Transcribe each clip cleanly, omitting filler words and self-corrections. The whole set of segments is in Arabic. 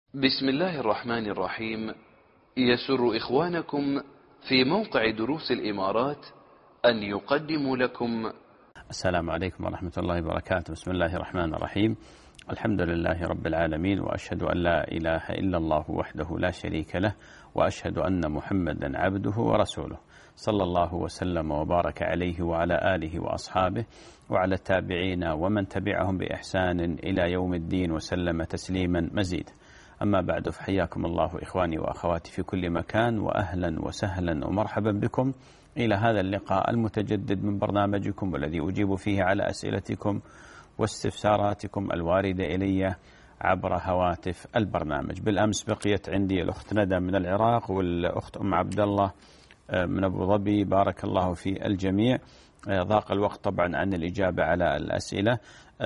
بسم الله الرحمن الرحيم. يسر إخوانكم في موقع دروس الإمارات أن يقدموا لكم. السلام عليكم ورحمة الله وبركاته. بسم الله الرحمن الرحيم. الحمد لله رب العالمين، وأشهد أن لا إله إلا الله وحده لا شريك له، وأشهد أن محمدا عبده ورسوله، صلى الله وسلم وبارك عليه وعلى آله وأصحابه وعلى التابعين ومن تبعهم بإحسان إلى يوم الدين وسلم تسليما مزيدا. أما بعد، فحياكم الله إخواني وأخواتي في كل مكان، وأهلا وسهلا ومرحبا بكم إلى هذا اللقاء المتجدد من برنامجكم، والذي أجيب فيه على أسئلتكم واستفساراتكم الواردة إلي عبر هواتف البرنامج. بالأمس بقيت عندي الأخت ندى من العراق، والأخت أم عبد الله من أبو ظبي، بارك الله في الجميع. ضاق الوقت طبعا عن الإجابة على الأسئلة.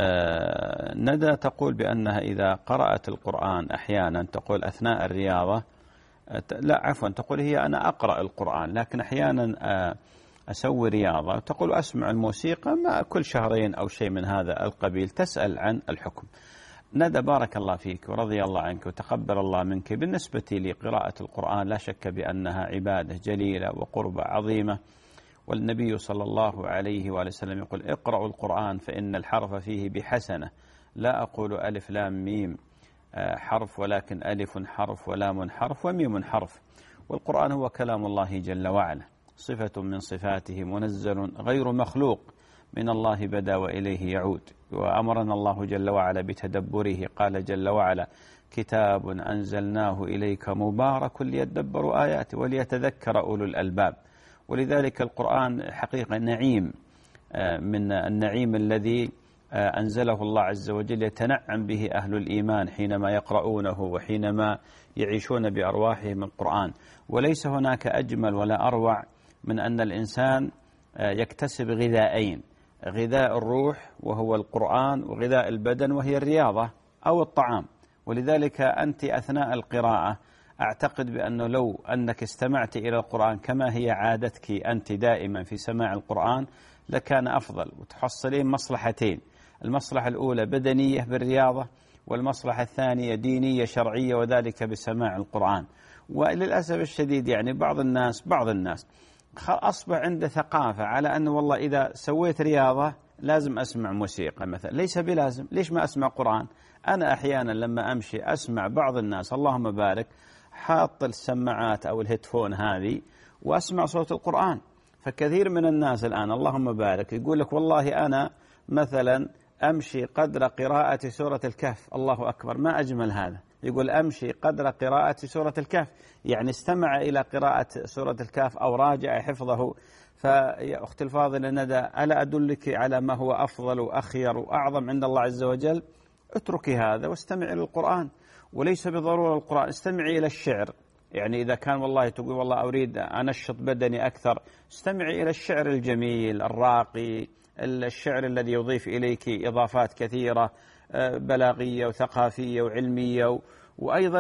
ندى تقول بأنها إذا قرأت القرآن أحيانا، تقول أثناء الرياضة، لا عفوا، تقول هي أنا أقرأ القرآن لكن أحيانا أسوي رياضة، تقول أسمع الموسيقى ما كل شهرين أو شيء من هذا القبيل. تسأل عن الحكم. ندى بارك الله فيك ورضي الله عنك وتقبل الله منك. بالنسبة لقراءة القرآن لا شك بأنها عبادة جليلة وقربة عظيمة، والنبي صلى الله عليه وآله وسلم يقول: اقرأوا القرآن فإن الحرف فيه بحسنة. لا أقول ألف لام ميم حرف، ولكن ألف حرف ولام حرف وميم حرف. والقرآن هو كلام الله جل وعلا، صفة من صفاته، منزل غير مخلوق، من الله بدأ وإليه يعود. وأمرنا الله جل وعلا بتدبره، قال جل وعلا: كتاب أنزلناه إليك مبارك ليدبروا آياته وليتذكر أولو الألباب. ولذلك القرآن حقيقة نعيم من النعيم الذي أنزله الله عز وجل، يتنعم به أهل الإيمان حينما يقرؤونه وحينما يعيشون بأرواحهم القرآن. وليس هناك أجمل ولا أروع من أن الإنسان يكتسب غذاءين: غذاء الروح وهو القرآن، وغذاء البدن وهي الرياضة أو الطعام. ولذلك أنت أثناء القراءة أعتقد بأنه لو أنك استمعت إلى القرآن كما هي عادتك أنت دائما في سماع القرآن لكان أفضل، وتحصلين مصلحتين: المصلحة الأولى بدنية بالرياضة، والمصلحة الثانية دينية شرعية، وذلك بسماع القرآن. وللأسف الشديد يعني بعض الناس أصبح عنده ثقافة على أنه والله إذا سويت رياضة لازم أسمع موسيقى مثلا. ليس بلازم. ليش ما أسمع قرآن؟ أنا أحيانا لما أمشي أسمع بعض الناس اللهم بارك حاط السماعات أو الهيدفون هذه وأسمع صوت القرآن. فكثير من الناس الآن اللهم بارك يقول لك والله أنا مثلا أمشي قدر قراءة سورة الكهف. الله أكبر، ما أجمل هذا. يقول أمشي قدر قراءة سورة الكهف، يعني استمع إلى قراءة سورة الكهف أو راجع حفظه. فيا أختي الفاضلة ندى، ألا أدلك على ما هو أفضل وأخير وأعظم عند الله عز وجل؟ اتركي هذا واستمعي إلى القرآن. وليس بضرورة القرآن، استمعي إلى الشعر. يعني إذا كان والله تقول والله أريد أنشط بدني أكثر، استمعي إلى الشعر الجميل الراقي، الشعر الذي يضيف إليك إضافات كثيرة بلاغية وثقافية وعلمية، وأيضا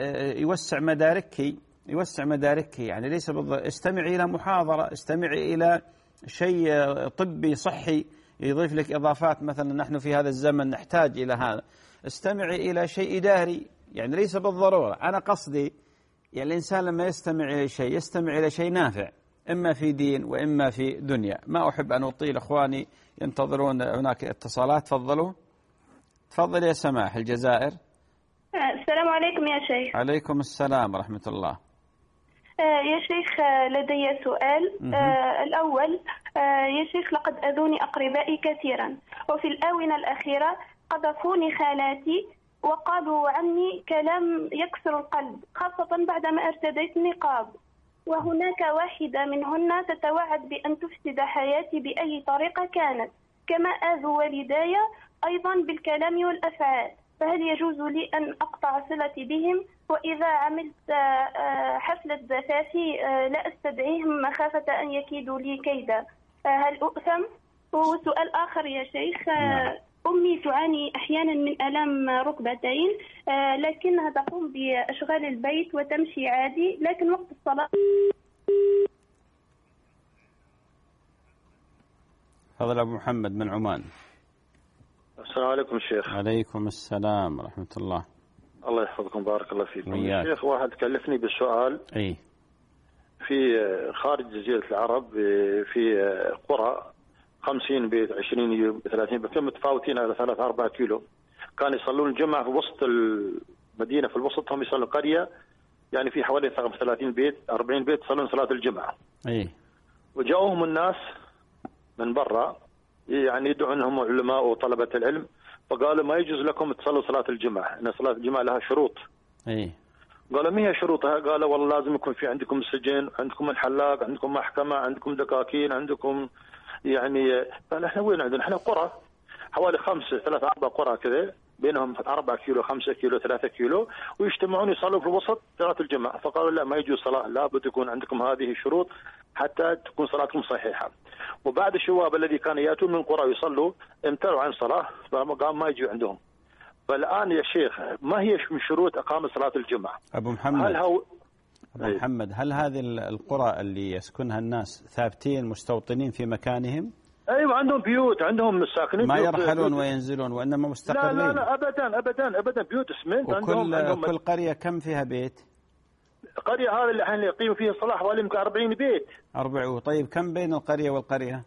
يوسع مداركك. يعني ليس استمعي إلى محاضرة، استمعي إلى شيء طبي صحي يضيف لك إضافات. مثلا نحن في هذا الزمن نحتاج إلى هذا. استمعي إلى شيء إداري، يعني ليس بالضرورة. أنا قصدي يعني الإنسان لما يستمع إلى شيء يستمع إلى شيء نافع، إما في دين وإما في دنيا. ما أحب أن أطيل، أخواني ينتظرون هناك اتصالات. تفضل يا سماح الجزائر. السلام عليكم يا شيخ. عليكم السلام ورحمة الله. يا شيخ لدي سؤال. الأول، يا شيخ لقد أذوني أقربائي كثيرا، وفي الآونة الأخيرة قذفوني خالاتي وقالوا عني كلام يكسر القلب، خاصة بعدما ارتديت النقاب. وهناك واحدة منهن تتوعد بأن تفسد حياتي بأي طريقة كانت، كما آذوا والداي أيضا بالكلام والأفعال. فهل يجوز لي أن أقطع صلتي بهم؟ وإذا عملت حفلة زفافي لا أستدعيهم مخافة أن يكيدوا لي كيدا، هل أؤثم؟ وسؤال آخر يا شيخ. أمي تعاني أحيانا من ألم ركبتين، لكنها تقوم بأشغال البيت وتمشي عادي، لكن وقت الصلاة. فضل أبو محمد من عمان. السلام عليكم شيخ. عليكم السلام ورحمة الله. الله يحفظكم بارك الله فيكم. وياك. شيخ واحد كلفني بالسؤال اي في خارج جزيرة العرب في قرى 50 بيت 20 30 بيت متفاوتين على 3-4 كيلو، كانوا يصلون الجمعة في وسط المدينة، في الوسط هم يصلون قرية يعني في حوالي 30 بيت 40 بيت يصلون صلاة الجمعة. اي وجاءوهم الناس من برا يعني يدعونهم علماء وطلبة العلم، فقالوا ما يجوز لكم تصلوا صلاة الجمعة، ان صلاة الجمعة لها شروط. اي قالوا ما هي شروطها؟ قالوا والله لازم يكون في عندكم سجن، عندكم الحلاق، عندكم محكمة، عندكم دكاكين، عندكم يعني. قال احنا وين عندنا؟ احنا قرى حوالي 3-4 قرى كذا بينهم 4 كيلو 5 كيلو 3 كيلو، ويجتمعون يصلوا في الوسط صلاة الجمعة. فقالوا لا ما يجوز صلاة، لابد يكون عندكم هذه الشروط حتى تكون صلاتكم صحيحة. وبعد الشباب الذي كانوا يأتون من قرى يصلوا امتنعوا عن الصلاة، فقام ما يجوا عندهم. فالآن يا شيخ ما هي من شروط إقامة صلاة الجمعة؟ أبو محمد، هل هو أبو محمد، هل هذه القرى اللي يسكنها الناس ثابتين مستوطنين في مكانهم؟ ايوه عندهم بيوت، عندهم ساكنين، ما يرحلون وينزلون وإنما مستقرين؟ لا لا لا ابدا ابدا ابدا، بيوت اسمنت. عندهم كل قرية كم فيها بيت؟ قرية هذا اللي احنا يقيم فيها الصلاة حوالي يمكن 40 بيت. 40. طيب كم بين القرية والقرية؟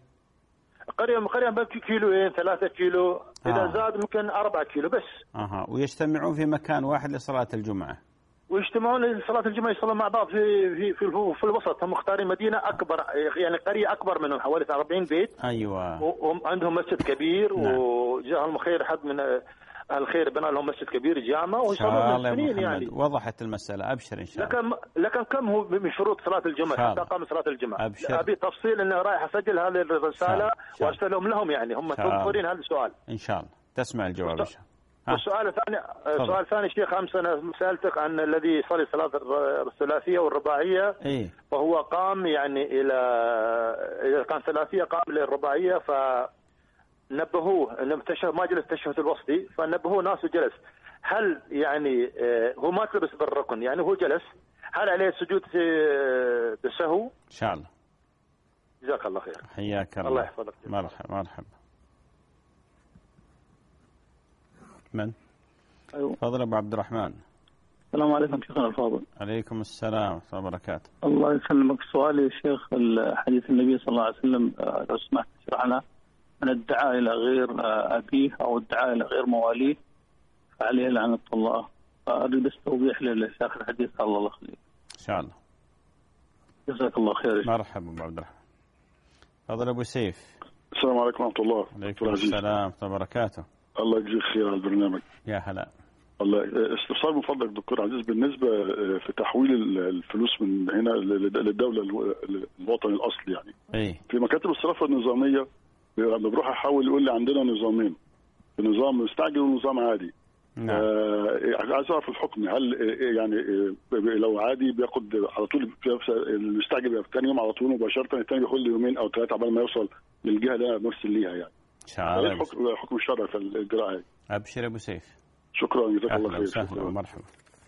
قرية بين كيلوين 3 كيلو، إذا زاد ممكن 4 كيلو بس. ويجتمعون في مكان واحد لصلاة الجمعة. ويجتمعون لصلاة الجمعة يصلون مع بعض في الوسط. هم مختارين مدينة أكبر، يعني قرية أكبر منهم حوالي 40 بيت. أيوة. وهم عندهم مسجد كبير. نعم. وجاءهم الخير حد من أهل الخير بنى لهم مسجد كبير جامع ويصلون سنين يعني. وضحت المسألة، أبشر إن شاء الله. لكن كم هو من شروط صلاة الجمعة حتى قام صلاة الجمعة؟ أبشر. أبي تفصيل إني رايح أسجل هذه الرسالة وأرسلهم لهم، يعني هم منتظرين هذا السؤال. إن شاء الله تسمع الجواب إن شاء الله. السؤال الثاني، السؤال الثاني شيخ، أمس أنا سألتك عن الذي يصلي صلاة الثلاثية والرباعية. إيه؟ فهو قام يعني إذا كان ثلاثية قام للرباعية، فنبهوه إنه ما جلس التشهد الوسطي، فنبهوه ناس وجلس. هل يعني هو ما تلبس بالركن، يعني هو جلس، هل عليه سجود بالسهو؟ إن شاء الله. جزاك الله خير. حياك الله. الله يحفظك. مرحبا. من؟ أيوة. تفضل أبو عبد الرحمن. السلام عليكم شيخنا الفاضل. عليكم السلام ورحمة الله وبركاته. الله يسلمك. سؤالي يا شيخ، حديث النبي صلى الله عليه وسلم لو سمحت تشرح لنا من الدعاء إلى غير أبيه أو الدعاء إلى غير مواليه فعليه لعنة الله. أريد بس توضيح للشيخ الحديث. الله يخليك. إن شاء الله. جزاك الله خير. مرحبا أبو عبد الرحمن. تفضل أبو سيف. السلام عليكم ورحمة الله. عليكم السلام ورحمة الله وبركاته. الله يجزيك خير على البرنامج. يا هلا. الله. استفسار من فضلك دكتور عزيز، بالنسبة في تحويل الفلوس من هنا للدولة الوطن الأصلي يعني. إيه؟ في مكاتب الصرافة النظامية لما بروح أحول يقول لي عندنا نظامين، نظام مستعجل ونظام عادي. نعم. عايز أعرف الحكم، هل يعني لو عادي بياخد على طول، المستعجل بيبقى ثاني يوم على طول مباشرة، الثاني بياخد له يومين أو 3 قبل ما يوصل للجهة اللي أنا برسل ليها يعني. إن شاء الله. الحكم الشرعي في الإجراء هاي. أبشر أبو سيف. شكرا جزاك الله خير. شكرا ومرحبا.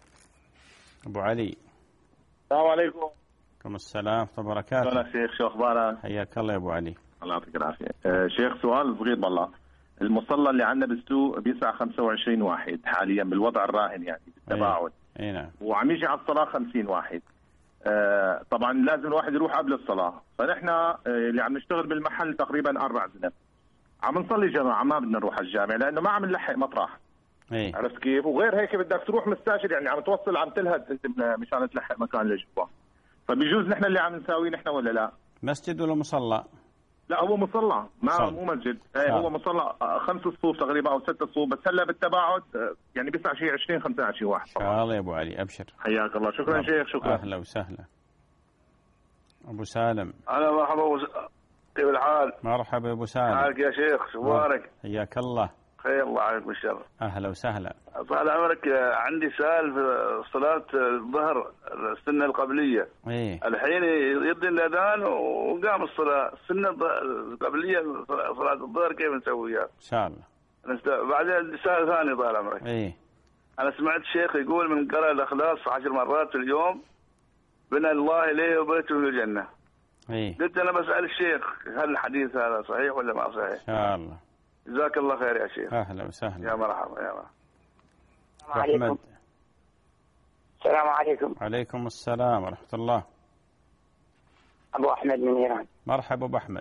أبو علي. السلام عليكم. عليكم السلام ورحمة الله وبركاته. أهلا شيخ، شو أخبارك؟ حياك الله يا أبو علي. الله يعطيك العافية. شيخ سؤال صغير والله. المصلى اللي عندنا بالسوق بيسع 25 واحد حاليا بالوضع الراهن يعني بالتباعد. اي نعم. وعم يجي على الصلاة 50 واحد. طبعا لازم الواحد يروح قبل الصلاة، فنحن اللي عم نشتغل بالمحل تقريبا 4 سنين عم نصلي جماعة، ما بدنا نروح على الجامع لأنه ما عم نلحق مطرح. اي. عرفت كيف؟ وغير هيك بدك تروح مستاجر، يعني عم توصل عم تلهد انت مشان تلحق مكان لجوا. فبيجوز نحن اللي عم نساويه نحن ولا لا؟ مسجد ولا مصلى؟ لا هو مصلى، مو مسجد. هو مصلى 5 صفوف تقريبا او 6 صفوف، بس هلا بالتباعد يعني بيسع شيء 20-25 واحد. ان شاء الله يا ابو علي. ابشر. حياك الله. شكرا شيخ. شكرا. اهلا وسهلا. ابو سالم. اهلا مرحبا. كيف الحال؟ مرحبا يا ابو سالم. حالك يا شيخ؟ شو اخبارك؟ حياك الله. خير الله عليك بالشر. اهلا وسهلا. طال عمرك، عندي سؤال في صلاة الظهر السنة القبلية. ايه. الحين يضي الاذان وقام الصلاة، السنة القبلية صلاة الظهر كيف نسويها؟ ان شاء الله. بعدين سؤال ثاني طال عمرك. ايه. انا سمعت شيخ يقول من قرأ الاخلاص 10 مرات في اليوم بنى الله اليه وبيته في الجنة. ايه. قلت انا بسأل الشيخ هل الحديث هذا صحيح ولا ما صحيح؟ ان شاء الله. جزاك الله خير يا شيخ. اهلا وسهلا. يا مرحبا. يا مرحبا. احمد. السلام عليكم. عليكم السلام ورحمة الله. أبو أحمد من إيران. مرحبا أبو أحمد.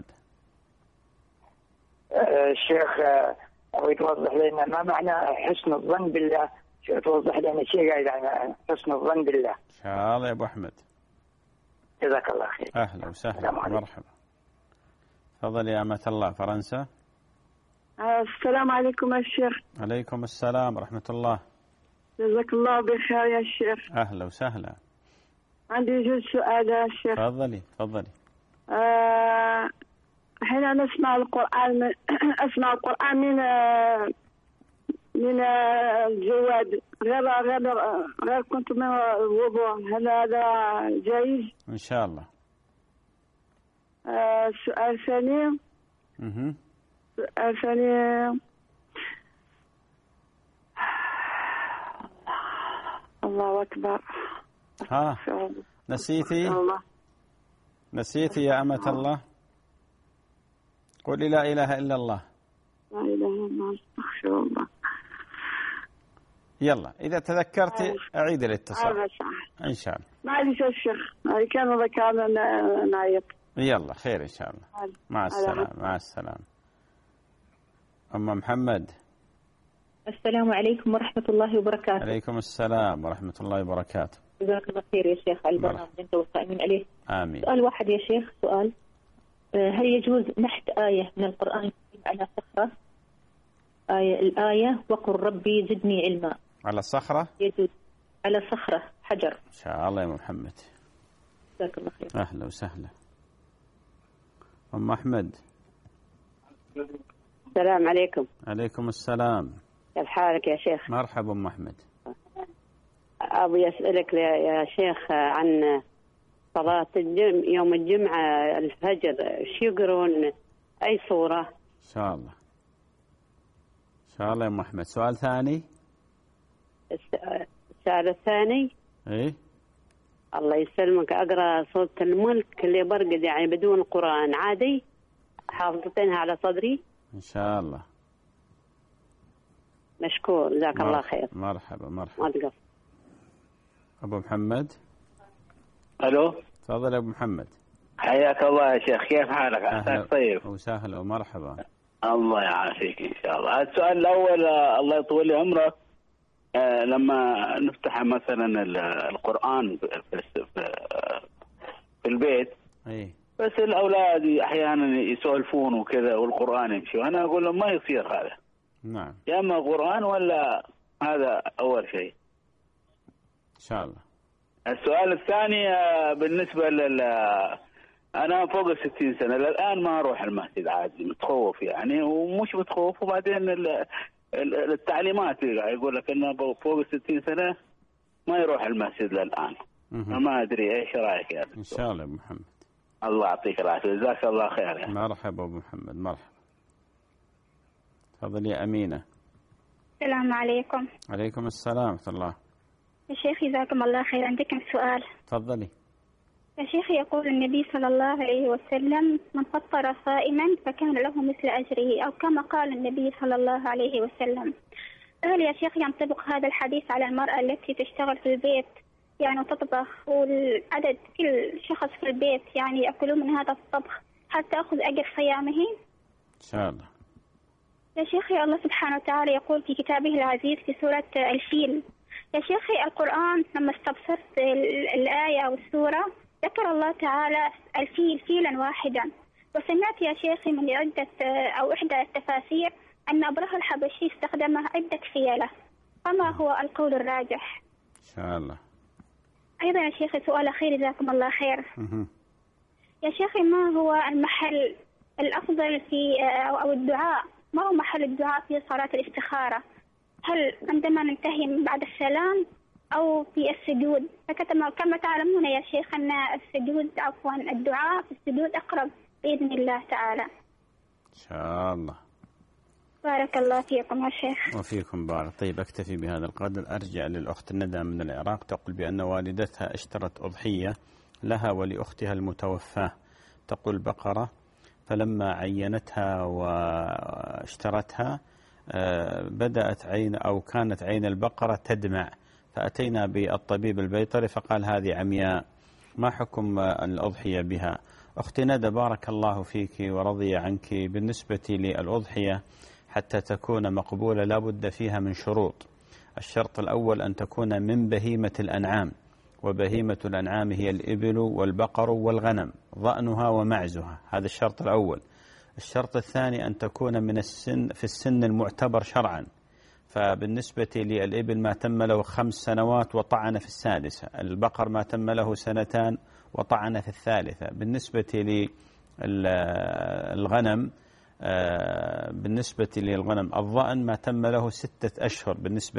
الشيخ أريد توضح لنا ما معنى حسن الظن بالله، توضح لنا شيء يعني حسن الظن بالله. إن شاء الله يا أبو أحمد. جزاك الله خير. أهلا وسهلا. مرحبا. تفضل يا أمة الله فرنسا. السلام عليكم يا شيخ. عليكم السلام ورحمة الله. جزاك الله بخير يا شيخ. أهلا وسهلا. عندي جزء سؤال يا شيخ. تفضلي تفضلي. حين نسمع القرآن أسمع القرآن من الجواد غير كنت من الوضوء، هل هذا جائز؟ إن شاء الله. سؤال ثاني. الله أكبر. ها نسيتي يا أمة الله؟ قولي لا إله إلا الله. لا إله إلا الله استغفر الله. يلا إذا تذكرتي أعيد الاتصال إن شاء الله. معلش يا شيخ كان ذكرنا نعيط. يلا خير إن شاء الله. مع السلامة. مع السلامة. أم محمد. السلام عليكم ورحمة الله وبركاته. عليكم السلام ورحمة الله وبركاته. جزاك الله خير يا شيخ على البرنامج أنت والقائمين عليه. آمين. سؤال واحد يا شيخ. سؤال هل يجوز نحت آية من القرآن على صخرة؟ الآية وقل ربي زدني علما. على الصخرة؟ يجوز على صخرة حجر. إن شاء الله يا محمد. جزاك الله خير. أهلا وسهلا. أم أحمد. السلام عليكم. عليكم السلام. كيف حالك يا شيخ؟ مرحبا أم أحمد. أبي أسألك يا شيخ عن صلاة يوم الجمعة الفجر، شو يقرون أي سورة؟ إن شاء الله. إن شاء الله يا أم أحمد. سؤال ثاني. السؤال الثاني. إيه. الله يسلمك، أقرأ سورة الملك اللي برقد يعني بدون قرآن عادي، حافظتينها على صدري. إن شاء الله. مشكور جزاك الله خير. مرحبا مرحبا. ما تقصر. أبو محمد. ألو. تفضل يا أبو محمد. حياك الله يا شيخ، كيف حالك؟ عساك طيب. وسهلا ومرحبا. الله يعافيك إن شاء الله. السؤال الأول الله يطول لي عمرك، لما نفتح مثلا القرآن في البيت، إيه. بس الأولاد أحيانا يسولفون وكذا والقرآن يمشي، وأنا أقول لهم ما يصير هذا. نعم. يا إما قرآن ولا هذا أول شيء. إن شاء الله. السؤال الثاني بالنسبة أنا فوق 60 سنة للآن ما أروح المسجد عادي، متخوف يعني، ومش متخوف، وبعدين التعليمات يقول لك إنه فوق 60 سنة ما يروح المسجد للآن. ما أدري إيش رأيك يا دكتور؟ إن شاء الله أبو محمد. الله يعطيك العافية، جزاك الله خير يا. مرحبا أبو محمد. مرحبا. تفضلي يا أمينة. السلام عليكم. عليكم السلام ورحمة الله. يا شيخ جزاكم الله خير، عندي كم سؤال. تفضلي. يا شيخ يقول النبي صلى الله عليه وسلم من فطر صائما فكان له مثل أجره، أو كما قال النبي صلى الله عليه وسلم. هل يا شيخ ينطبق هذا الحديث على المرأة التي تشتغل في البيت يعني وتطبخ، والعدد كل شخص في البيت يعني يأكلون من هذا الطبخ، هل تأخذ أجر صيامه؟ إن شاء الله. يا شيخي الله سبحانه وتعالى يقول في كتابه العزيز في سورة الفيل. يا شيخي القرآن لما استبصرت الآية أو السورة ذكر الله تعالى الفيل فيلا واحدا، وسمعت يا شيخي من إحدى التفاسير أن أبرهة الحبشي استخدم عدة فيلة، فما هو القول الراجح؟ إن شاء الله. أيضا يا شيخي سؤال أخير جزاكم الله خير. يا شيخي ما هو المحل الأفضل في أو الدعاء، ما هو محل الدعاء في صلاة الاستخارة؟ هل عندما ننتهي من بعد السلام أو في السجود؟ كما تعلمون يا شيخ أن الدعاء في السجود أقرب بإذن الله تعالى. إن شاء الله. بارك الله فيكم يا شيخ. وفيكم بارك. طيب أكتفي بهذا القدر. أرجع للأخت ندى من العراق، تقول بأن والدتها اشترت أضحية لها ولأختها المتوفاة، تقول بقرة، فلما عينتها واشترتها بدأت كانت عين البقرة تدمع، فأتينا بالطبيب البيطري فقال هذه عمياء، ما حكم الأضحية بها؟ أختي ندى بارك الله فيك ورضي عنك، بالنسبة للأضحية حتى تكون مقبولة لا بد فيها من شروط. الشرط الأول أن تكون من بهيمة الأنعام، وبهيمة الأنعام هي الإبل والبقر والغنم ضأنها ومعزها، هذا الشرط الأول. الشرط الثاني أن تكون من في السن المعتبر شرعا، فبالنسبة للإبل ما تم له 5 سنوات وطعن في السادسة، البقر ما تم له 2 سنين وطعن في الثالثة. بالنسبة للغنم الضأن ما تم له 6 أشهر بالنسبة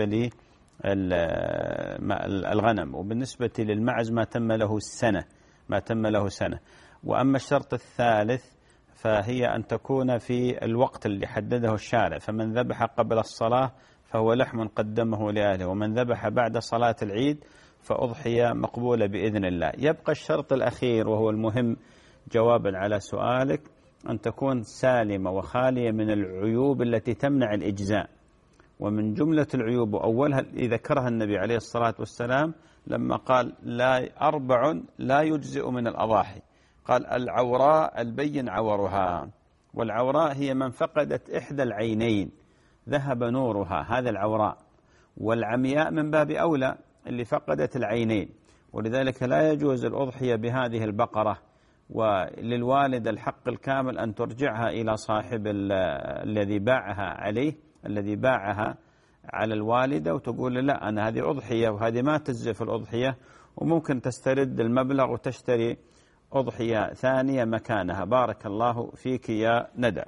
للغنم، وبالنسبة للمعز ما تم له سنة. وأما الشرط الثالث فهي أن تكون في الوقت اللي حدده الشارع، فمن ذبح قبل الصلاة فهو لحم قدمه لأهله، ومن ذبح بعد صلاة العيد فأضحية مقبولة بإذن الله. يبقى الشرط الأخير وهو المهم جوابا على سؤالك، أن تكون سالمة وخالية من العيوب التي تمنع الإجزاء. ومن جملة العيوب وأولها ذكرها النبي عليه الصلاة والسلام لما قال 4 لا يجزئ من الأضاحي، قال العوراء البين عورها، والعوراء هي من فقدت إحدى العينين ذهب نورها، هذا العوراء. والعمياء من باب أولى اللي فقدت العينين، ولذلك لا يجوز الأضحية بهذه البقرة. وللوالد الحق الكامل أن ترجعها إلى صاحب الذي باعها على الوالدة، وتقول لا أنا هذه أضحية وهذه ما تجزئ في الأضحية، وممكن تسترد المبلغ وتشتري أضحية ثانية مكانها. بارك الله فيك يا ندى.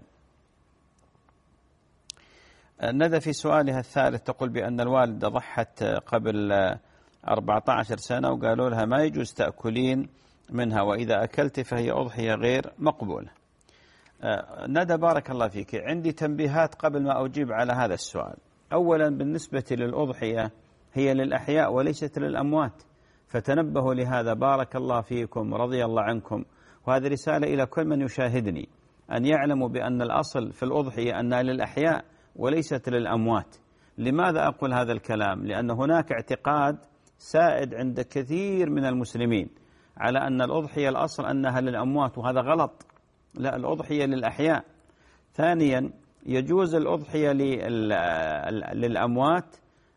ندى في سؤالها الثالث تقول بأن الوالدة ضحت قبل 14 سنة وقالوا لها ما يجوز تأكلين منها، وإذا أكلت فهي أضحية غير مقبولة. ندى بارك الله فيك، عندي تنبيهات قبل ما أجيب على هذا السؤال. أولا بالنسبة للأضحية هي للأحياء وليست للأموات، فتنبهوا لهذا بارك الله فيكم رضي الله عنكم. وهذه رسالة إلى كل من يشاهدني أن يعلموا بأن الأصل في الأضحية أنها للأحياء وليست للأموات. لماذا أقول هذا الكلام؟ لأن هناك اعتقاد سائد عند كثير من المسلمين على أن الأضحية الأصل أنها للأموات، وهذا غلط. لا، الأضحية للأحياء. ثانيا يجوز الأضحية للأموات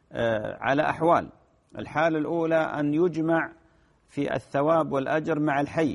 على أحوال. الحالة الأولى أن يجمع في الثواب والأجر مع الحي،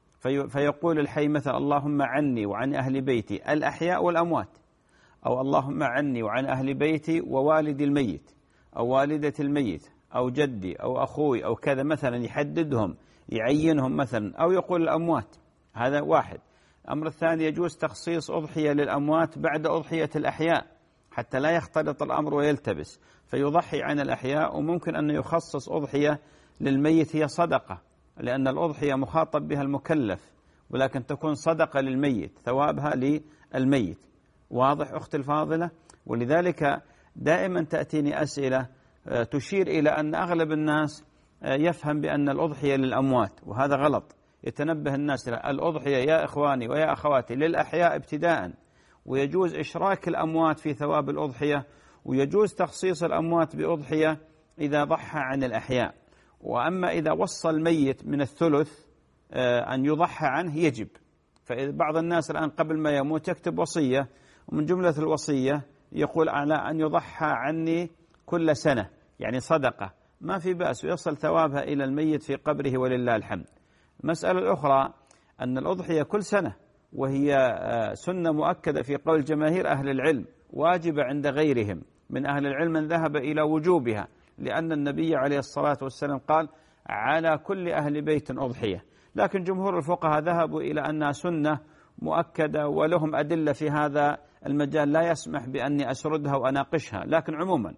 فيقول الحي مثلا اللهم عني وعن أهل بيتي الأحياء والأموات، أو اللهم عني وعن أهل بيتي ووالدي الميت أو والدة الميت أو جدي أو أخوي أو كذا، مثلا يحددهم يعينهم مثلا، أو يقول الأموات. هذا واحد. الأمر الثاني يجوز تخصيص أضحية للأموات بعد أضحية الأحياء حتى لا يختلط الأمر ويلتبس، فيضحي عن الأحياء. وممكن أن يخصص أضحية للميت هي صدقة، لأن الأضحية مخاطب بها المكلف، ولكن تكون صدقة للميت ثوابها للميت. واضح أختي الفاضلة؟ ولذلك دائما تأتيني أسئلة تشير إلى أن أغلب الناس يفهم بأن الأضحية للأموات، وهذا غلط. يتنبه الناس إلى الأضحية يا إخواني ويا أخواتي للأحياء ابتداء، ويجوز إشراك الأموات في ثواب الأضحية، ويجوز تخصيص الأموات بأضحية إذا ضحى عن الأحياء. وأما إذا وصى الميت من الثلث أن يضحى عنه يجب. فبعض الناس الآن قبل ما يموت يكتب وصية، ومن جملة الوصية يقول على أن يضحى عني كل سنة، يعني صدقة، ما في بأس، ويصل ثوابها إلى الميت في قبره ولله الحمد. المسألة الأخرى أن الأضحية كل سنة، وهي سنة مؤكدة في قول جماهير أهل العلم، واجبة عند غيرهم من أهل العلم من ذهب إلى وجوبها، لأن النبي عليه الصلاة والسلام قال على كل أهل بيت أضحية. لكن جمهور الفقهاء ذهبوا إلى أنها سنة مؤكدة، ولهم أدلة في هذا المجال لا يسمح بأني أسردها وأناقشها. لكن عموما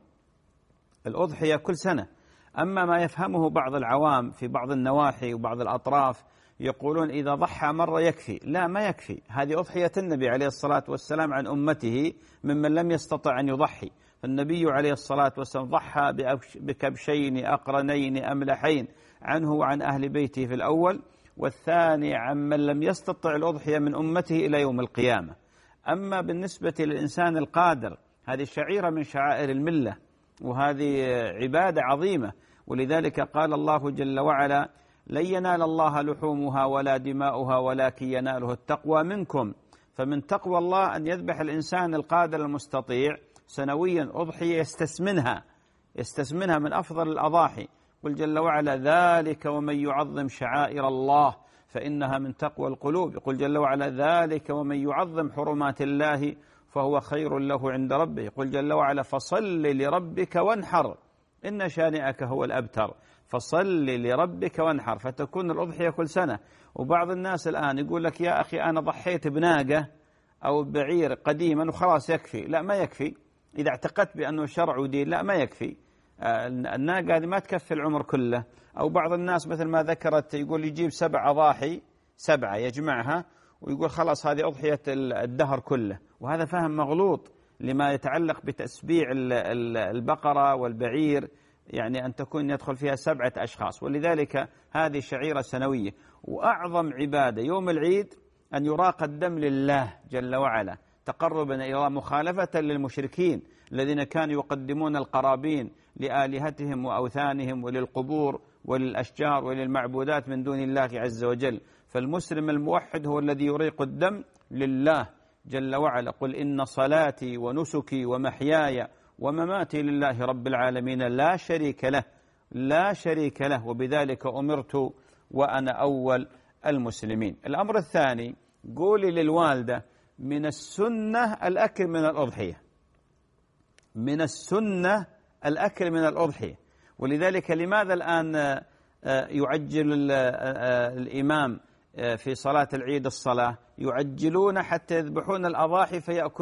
الأضحية كل سنة. أما ما يفهمه بعض العوام في بعض النواحي وبعض الأطراف يقولون إذا ضحى مرة يكفي، لا، ما يكفي. هذه أضحية النبي عليه الصلاة والسلام عن أمته ممن لم يستطع أن يضحي. فالنبي عليه الصلاة والسلام ضحى بكبشين أقرنين أملحين عنه وعن أهل بيته في الأول، والثاني عن من لم يستطع الأضحية من أمته إلى يوم القيامة. أما بالنسبة للإنسان القادر، هذه شعيرة من شعائر الملة، وهذه عبادة عظيمة. ولذلك قال الله جل وعلا: لن ينال الله لحومها ولا دماؤها ولكن يناله التقوى منكم. فمن تقوى الله أن يذبح الإنسان القادر المستطيع سنويا أضحية يستسمنها من أفضل الأضاحي. قل جل وعلا: ذلك ومن يعظم شعائر الله فإنها من تقوى القلوب. يقول جل وعلا: ذلك ومن يعظم حرمات الله فهو خير له عند ربه. يقول جل وعلا: فصل لربك وانحر إن شانئك هو الأبتر. فصل لربك وانحر، فتكون الأضحية كل سنة. وبعض الناس الآن يقول لك: يا أخي أنا ضحيت بناقة أو بعير قديما وخلاص يكفي. لا، ما يكفي. إذا اعتقدت بأنه شرع ودين، لا، ما يكفي. الناقة هذه ما تكفي العمر كله. أو بعض الناس مثل ما ذكرت يقول يجيب 7 أضاحي، 7 يجمعها ويقول خلاص هذه أضحية الدهر كله، وهذا فهم مغلوط لما يتعلق بتسبيع البقرة والبعير، يعني أن تكون يدخل فيها 7 أشخاص. ولذلك هذه شعيرة سنوية. وأعظم عبادة يوم العيد أن يراق الدم لله جل وعلا تقربا إلى الله، مخالفة للمشركين الذين كانوا يقدمون القرابين لآلهتهم وأوثانهم وللقبور وللأشجار وللمعبودات من دون الله عز وجل. فالمسلم الموحد هو الذي يريق الدم لله جل وعلا. قل إن صلاتي ونسكي ومحياي ومماتي لله رب العالمين لا شريك له وبذلك أمرت وأنا أول المسلمين. الأمر الثاني: قولي للوالدة من السنة الأكل من الأضحية، من السنة الأكل من الأضحية. ولذلك لماذا الآن يعجل الإمام في صلاة العيد الصلاة؟ يعجلون حتى يذبحون الأضاحي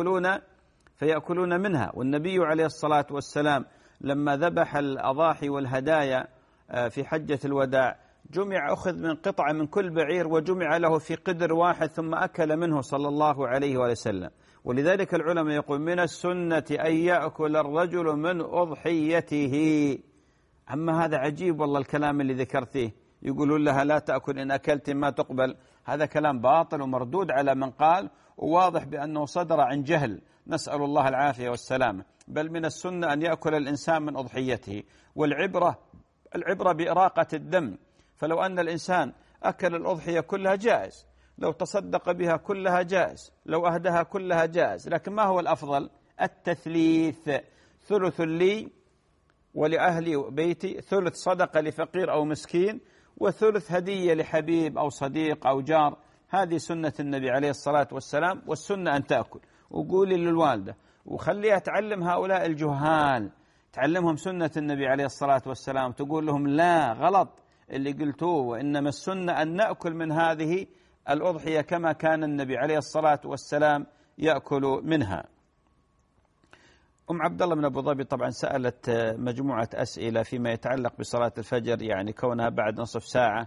فيأكلون منها. والنبي عليه الصلاة والسلام لما ذبح الأضاحي والهدايا في حجة الوداع أخذ من قطعة من كل بعير وجمع له في قدر واحد ثم أكل منه صلى الله عليه وسلم. ولذلك العلماء يقول: من السنة أن يأكل الرجل من أضحيته. أما هذا عجيب والله الكلام اللي ذكرتيه، يقولون لها لا تأكل إن أكلت ما تقبل. هذا كلام باطل ومردود على من قال، وواضح بأنه صدر عن جهل، نسأل الله العافية والسلامة. بل من السنة أن يأكل الإنسان من أضحيته. والعبرة بإراقة الدم. فلو أن الإنسان أكل الأضحية كلها جائز، لو تصدق بها كلها جائز، لو أهدها كلها جائز. لكن ما هو الأفضل؟ التثليث: ثلث لي ولأهلي بيتي، ثلث صدقة لفقير أو مسكين، وثلث هدية لحبيب أو صديق أو جار. هذه سنة النبي عليه الصلاة والسلام. والسنة أن تأكل. وقولي للوالدة وخليها تعلم هؤلاء الجهال، تعلمهم سنة النبي عليه الصلاة والسلام، تقول لهم لا، غلط اللي قلتوه، وإنما السنة أن نأكل من هذه الأضحية كما كان النبي عليه الصلاة والسلام يأكل منها. عبد الله من أبو ظبي طبعا سألت مجموعة أسئلة فيما يتعلق بصلاة الفجر، يعني كونها بعد نصف ساعة،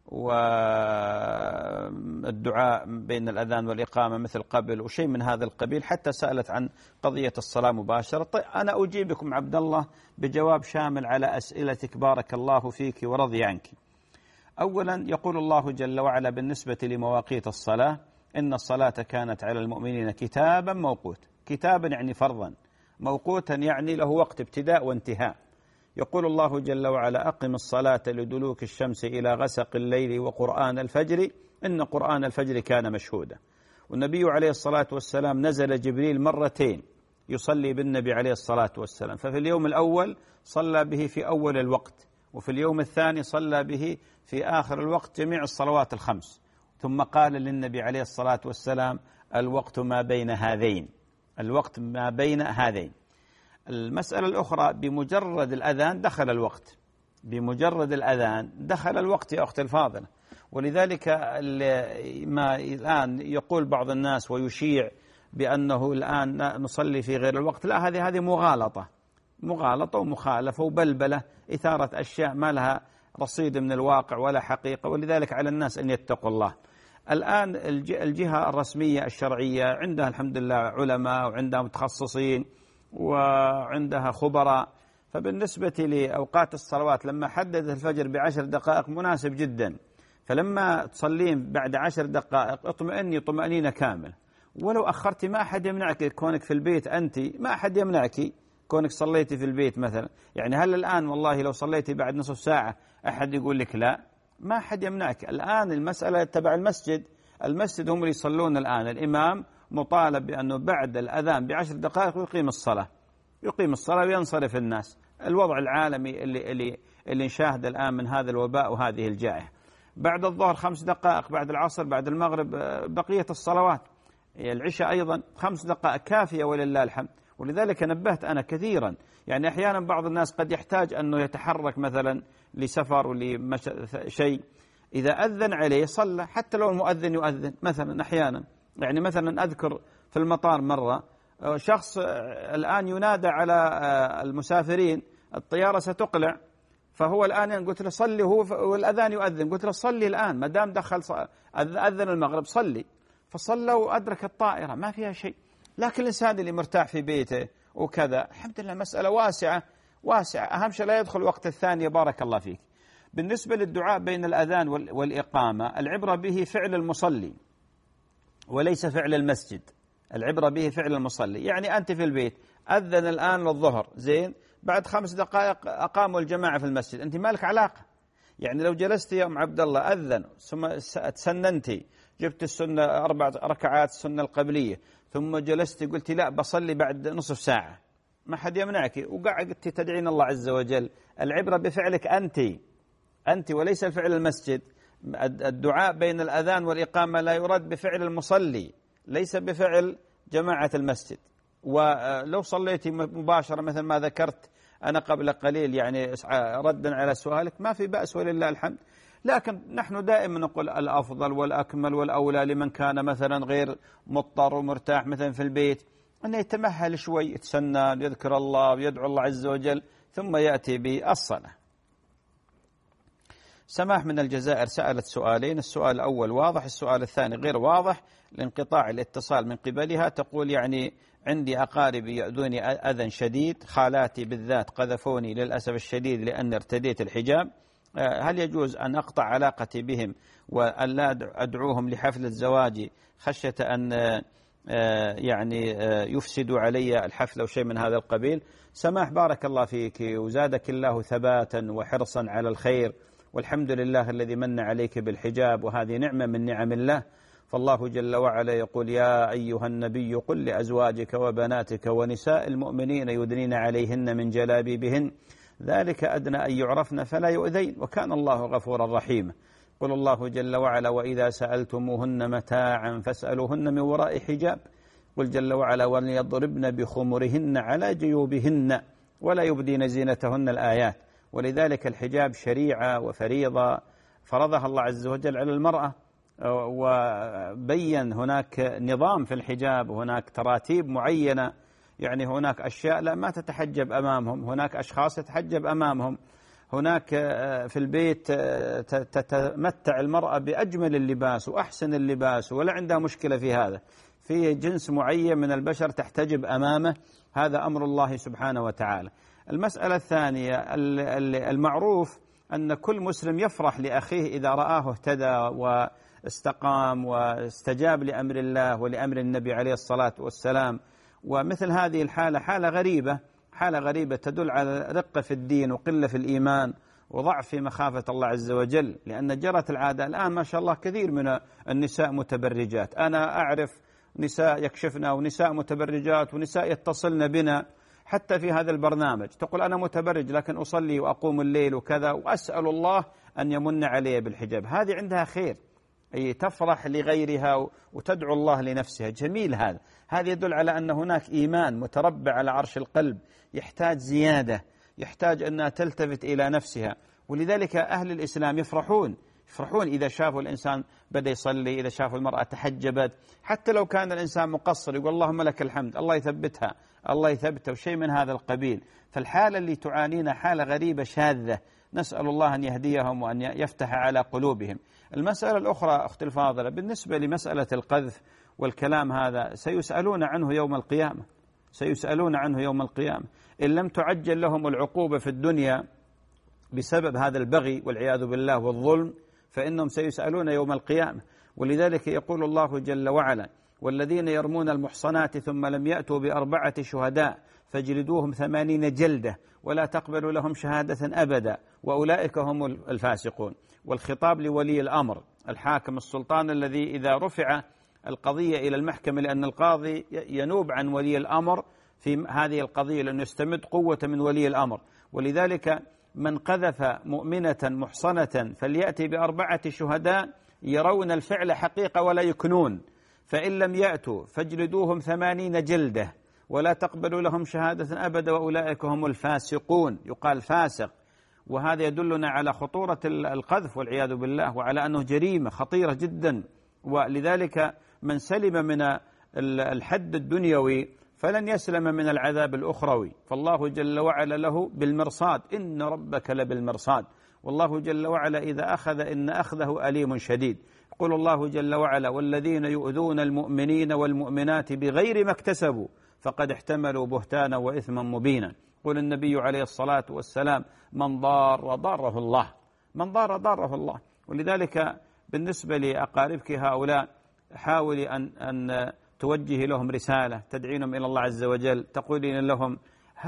والدعاء بين الأذان والإقامة مثل قبل وشيء من هذا القبيل، حتى سألت عن قضية الصلاة مباشرة. طيب أنا أجيبكم عبد الله بجواب شامل على أسئلتك، بارك الله فيك ورضي عنك. أولا، يقول الله جل وعلا بالنسبة لمواقيت الصلاة: إن الصلاة كانت على المؤمنين كتابا موقوتا. كتابا يعني فرضا، موقوتا يعني له وقت ابتداء وانتهاء. يقول الله جل وعلا: أقم الصلاة لدلوك الشمس إلى غسق الليل وقرآن الفجر إن قرآن الفجر كان مشهودا. والنبي عليه الصلاة والسلام نزل جبريل مرتين يصلي بالنبي عليه الصلاة والسلام، ففي اليوم الأول صلى به في أول الوقت، وفي اليوم الثاني صلى به في آخر الوقت جميع الصلوات الخمس. ثم قال للنبي عليه الصلاة والسلام: الوقت ما بين هذين، الوقت ما بين هذين. المسألة الأخرى: بمجرد الأذان دخل الوقت، بمجرد الأذان دخل الوقت يا أختي الفاضلة. ولذلك ما الآن يقول بعض الناس ويشيع بأنه الآن نصلي في غير الوقت، لا، هذه مغالطة ومخالفة وبلبلة، إثارة أشياء ما لها رصيد من الواقع ولا حقيقة. ولذلك على الناس أن يتقوا الله. الآن الجهة الرسمية الشرعية عندها الحمد لله علماء وعندها متخصصين وعندها خبراء. فبالنسبة لأوقات الصلوات لما حدد الفجر ب10 دقائق مناسب جدا، فلما تصلين بعد 10 دقائق اطمئني طمأنينة كامل. ولو أخرتي ما أحد يمنعك، كونك في البيت أنت ما أحد يمنعك، كونك صليتي في البيت مثلا، يعني هل الآن والله لو صليتي بعد نصف ساعة أحد يقول لك لا؟ ما أحد يمنعك. الآن المسألة تبع المسجد هم اللي يصلون الآن. الإمام مطالب بأنه بعد الأذان ب10 دقائق يقيم الصلاة وينصرف الناس. الوضع العالمي اللي نشاهد الآن من هذا الوباء وهذه الجائحة. بعد الظهر 5 دقائق، بعد العصر، بعد المغرب، بقية الصلوات، العشاء أيضا 5 دقائق كافية ولله الحمد. ولذلك نبهت أنا كثيرا، يعني أحيانا بعض الناس قد يحتاج أنه يتحرك مثلا لسفر ولشيء، إذا أذن عليه صلى، حتى لو المؤذن يؤذن مثلا أحيانا. يعني مثلا أذكر في المطار مرة شخص الآن ينادى على المسافرين الطيارة ستقلع، فهو الآن قلت له صلي، هو والأذان يؤذن، قلت له صلي الآن ما دام أذن المغرب صلي، فصلى وأدرك الطائرة ما فيها شيء. لكن الإنسان اللي مرتاح في بيته وكذا الحمد لله مسألة واسعة. أهم شيء لا يدخل وقت الثانية. بارك الله فيك. بالنسبة للدعاء بين الأذان والإقامة، العبرة به فعل المصلي وليس فعل المسجد. العبرة به فعل المصلي، يعني أنت في البيت أذن الآن للظهر، زين، بعد 5 دقائق أقاموا الجماعة في المسجد، أنت مالك علاقة. يعني لو جلست يا أم عبد الله أذن ثم تسننتي، جبت السنة 4 ركعات السنة القبلية، ثم جلست قلت لا بصلي بعد نصف ساعة، ما حد يمنعك، وقعدت تدعين الله عز وجل. العبرة بفعلك أنت وليس الفعل المسجد. الدعاء بين الأذان والإقامة لا يراد بفعل المصلي، ليس بفعل جماعة المسجد. ولو صليتي مباشرة مثل ما ذكرت أنا قبل قليل، يعني ردا على سؤالك، ما في بأس ولله الحمد. لكن نحن دائما نقول الأفضل والأكمل والأولى لمن كان مثلا غير مضطر ومرتاح مثلا في البيت أنه يتمهل شوي، يتسنن، يذكر الله ويدعو الله عز وجل، ثم يأتي بالصلاة. سماح من الجزائر سألت سؤالين، السؤال الأول واضح، السؤال الثاني غير واضح لانقطاع الاتصال من قبلها. تقول يعني عندي أقاربي يؤذوني أذى شديد، خالاتي بالذات قذفوني للأسف الشديد لأن ارتديت الحجاب، هل يجوز أن أقطع علاقتي بهم وأن لا أدعوهم لحفل الزواج خشية أن يعني يفسدوا علي الحفل أو شيء من هذا القبيل؟ سماح بارك الله فيك وزادك الله ثباتا وحرصا على الخير، والحمد لله الذي من عليك بالحجاب، وهذه نعمة من نعم الله. فالله جل وعلا يقول يا أيها النبي قل لأزواجك وبناتك ونساء المؤمنين يدنين عليهن من جلابيبهن ذلك أدنى أن يعرفن فلا يؤذين وكان الله غفورا رحيما. قل الله جل وعلا وإذا سألتموهن متاعا فاسألوهن من وراء حجاب. قل جل وعلا وليضربن بخمرهن على جيوبهن ولا يبدين زينتهن الآيات. ولذلك الحجاب شريعة وفريضة فرضها الله عز وجل على المرأة، وبين هناك نظام في الحجاب وهناك تراتيب معينة، يعني هناك أشياء لا ما تتحجب أمامهم، هناك أشخاص تتحجب أمامهم، هناك في البيت تتمتع المرأة بأجمل اللباس وأحسن اللباس ولا عندها مشكلة في هذا. في جنس معين من البشر تحتجب أمامه، هذا أمر الله سبحانه وتعالى. المسألة الثانية، المعروف أن كل مسلم يفرح لأخيه إذا رآه اهتدى واستقام واستجاب لأمر الله ولأمر النبي عليه الصلاة والسلام. ومثل هذه الحالة حالة غريبة تدل على رقة في الدين وقلة في الإيمان وضعف في مخافة الله عز وجل، لأن جرت العادة الآن ما شاء الله كثير من النساء متبرجات. أنا أعرف نساء يكشفنا ونساء متبرجات ونساء يتصلن بنا حتى في هذا البرنامج، تقول أنا متبرج لكن أصلي وأقوم الليل وكذا وأسأل الله أن يمن علي بالحجاب. هذه عندها خير، أي تفرح لغيرها وتدعو الله لنفسها، جميل هذا. هذا يدل على أن هناك إيمان متربع على عرش القلب، يحتاج زيادة، يحتاج أنها تلتفت إلى نفسها. ولذلك أهل الإسلام يفرحون إذا شافوا الإنسان بدأ يصلي، إذا شافوا المرأة تحجبت، حتى لو كان الإنسان مقصر يقول اللهم لك الحمد، الله يثبتها، الله يثبته، وشيء من هذا القبيل. فالحالة اللي تعانينا حالة غريبة شاذة، نسأل الله أن يهديهم وأن يفتح على قلوبهم. المسألة الأخرى أختي الفاضلة بالنسبة لمسألة القذف والكلام هذا سيسألون عنه يوم القيامة، إن لم تعجل لهم العقوبة في الدنيا بسبب هذا البغي والعياذ بالله والظلم، فإنهم سيسألون يوم القيامة. ولذلك يقول الله جل وعلا والذين يرمون المحصنات ثم لم يأتوا ب4 شهداء فاجلدوهم 80 جلدة ولا تقبلوا لهم شهادة أبدا وأولئك هم الفاسقون. والخطاب لولي الأمر الحاكم السلطان الذي إذا رفع القضية إلى المحكمة، لأن القاضي ينوب عن ولي الأمر في هذه القضية لأنه يستمد قوة من ولي الأمر، ولذلك من قذف مؤمنة محصنة فليأتي ب4 شهداء يرون الفعل حقيقة ولا يكنون، فإن لم يأتوا فاجلدوهم 80 جلدة ولا تقبلوا لهم شهادة أبدا وأولئك هم الفاسقون. يقال فاسق، وهذا يدلنا على خطورة القذف والعياذ بالله، وعلى أنه جريمة خطيرة جدا. ولذلك من سلم من الحد الدنيوي فلن يسلم من العذاب الأخروي، فالله جل وعلا له بالمرصاد، إن ربك لبالمرصاد. والله جل وعلا إذا أخذ إن أخذه أليم شديد. يقول الله جل وعلا: والذين يؤذون المؤمنين والمؤمنات بغير ما اكتسبوا فقد احتملوا بهتانا وإثما مبينا. يقول النبي عليه الصلاة والسلام: من ضار ضاره الله، من ضار ضاره الله. ولذلك بالنسبة لأقاربك هؤلاء حاولي أن توجهي لهم رسالة تدعينهم إلى الله عز وجل، تقولين لهم: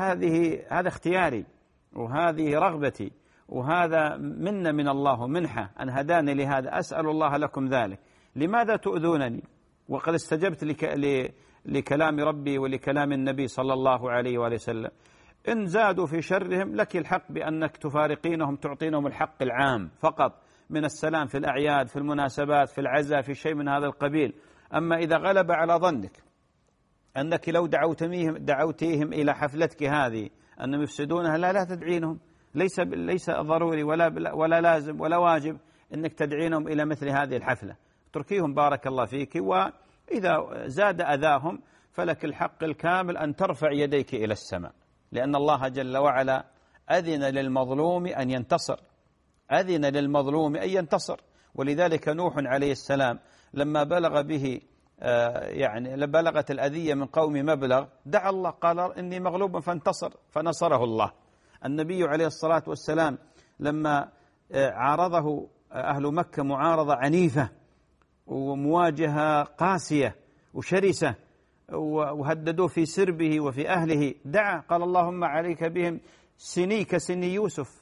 هذا اختياري وهذه رغبتي وهذا منا من الله منحة أن هداني لهذا، أسأل الله لكم ذلك، لماذا تؤذونني وقد استجبت لكلام ربي ولكلام النبي صلى الله عليه وآله وسلم. إن زادوا في شرهم لك الحق بأنك تفارقينهم، تعطينهم الحق العام فقط من السلام في الأعياد، في المناسبات، في العزاء، في شيء من هذا القبيل. أما إذا غلب على ظنك أنك لو دعوتيهم إلى حفلتك هذه أنهم يفسدونها، لا تدعينهم، ليس ضروري ولا لازم ولا واجب أنك تدعينهم إلى مثل هذه الحفلة. تركيهم بارك الله فيك، وإذا زاد أذاهم فلك الحق الكامل أن ترفع يديك إلى السماء، لأن الله جل وعلا أذن للمظلوم أن ينتصر، أذن للمظلوم أن ينتصر. ولذلك نوح عليه السلام لما بلغ به بلغت الأذية من قوم مبلغ دعا الله، قال: إني مغلوب فانتصر، فنصره الله. النبي عليه الصلاة والسلام لما عارضه أهل مكة معارضة عنيفة ومواجهة قاسية وشرسة وهددوه في سربه وفي أهله، دعا قال: اللهم عليك بهم سني كسني يوسف،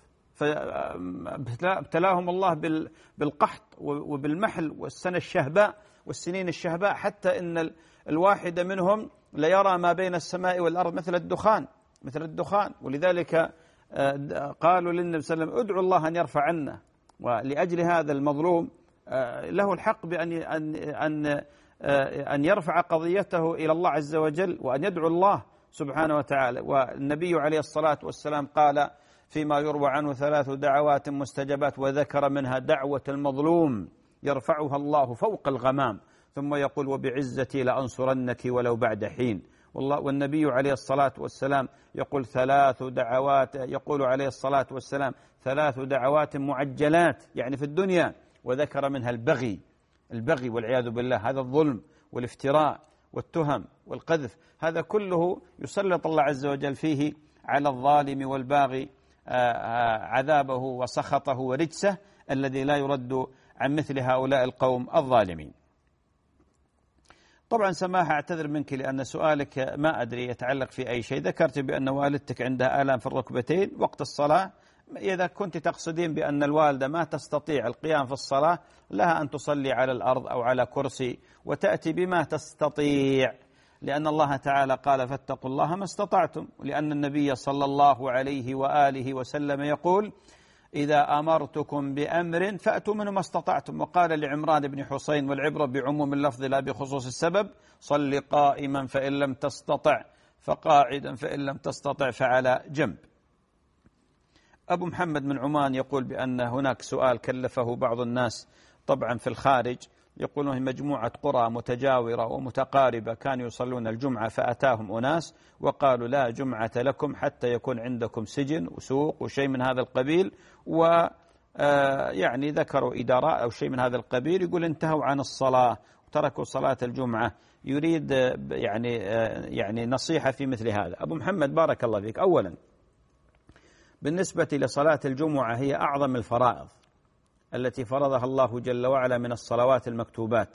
فابتلاهم الله بالقحط وبالمحل والسنة الشهباء والسنين الشهباء، حتى إن الواحد منهم ليرى ما بين السماء والأرض مثل الدخان. ولذلك قالوا للنبي صلى الله عليه وسلم: ادعوا الله أن يرفع عنا. ولأجل هذا المظلوم له الحق أن يرفع قضيته إلى الله عز وجل وأن يدعو الله سبحانه وتعالى. والنبي عليه الصلاة والسلام قال فيما يروى عنه: 3 دعوات مستجابات، وذكر منها دعوة المظلوم يرفعها الله فوق الغمام ثم يقول: وبعزتي لأنصرنك ولو بعد حين. والنبي عليه الصلاة والسلام يقول 3 دعوات، يقول عليه الصلاة والسلام 3 دعوات معجلات يعني في الدنيا، وذكر منها البغي والعياذ بالله، هذا الظلم والافتراء والتهم والقذف، هذا كله يسلط الله عز وجل فيه على الظالم والباغي عذابه وسخطه ورجسه الذي لا يرد عن مثل هؤلاء القوم الظالمين. طبعا سماحة أعتذر منك لأن سؤالك ما أدري يتعلق في أي شيء. ذكرت بأن والدتك عندها آلام في الركبتين وقت الصلاة. إذا كنت تقصدين بأن الوالدة ما تستطيع القيام في الصلاة، لها أن تصلي على الأرض أو على كرسي وتأتي بما تستطيع، لأن الله تعالى قال: فاتقوا الله ما استطعتم، لأن النبي صلى الله عليه وآله وسلم يقول: إذا أمرتكم بأمر فأتوا منه ما استطعتم. وقال لعمران بن حسين: والعبرة بعموم اللفظ لا بخصوص السبب، صل قائما فإن لم تستطع فقاعدا فإن لم تستطع فعلى جنب. أبو محمد من عمان يقول بأن هناك سؤال كلفه بعض الناس طبعا في الخارج، يقولون مجموعة قرى متجاورة ومتقاربة كانوا يصلون الجمعة، فأتاهم أناس وقالوا: لا جمعة لكم حتى يكون عندكم سجن وسوق وشيء من هذا القبيل، ويعني ذكروا إدارات أو شيء من هذا القبيل، يقول انتهوا عن الصلاة وتركوا صلاة الجمعة. يريد يعني نصيحة في مثل هذا. أبو محمد بارك الله فيك، أولا بالنسبة لصلاة الجمعة هي أعظم الفرائض التي فرضها الله جل وعلا من الصلوات المكتوبات،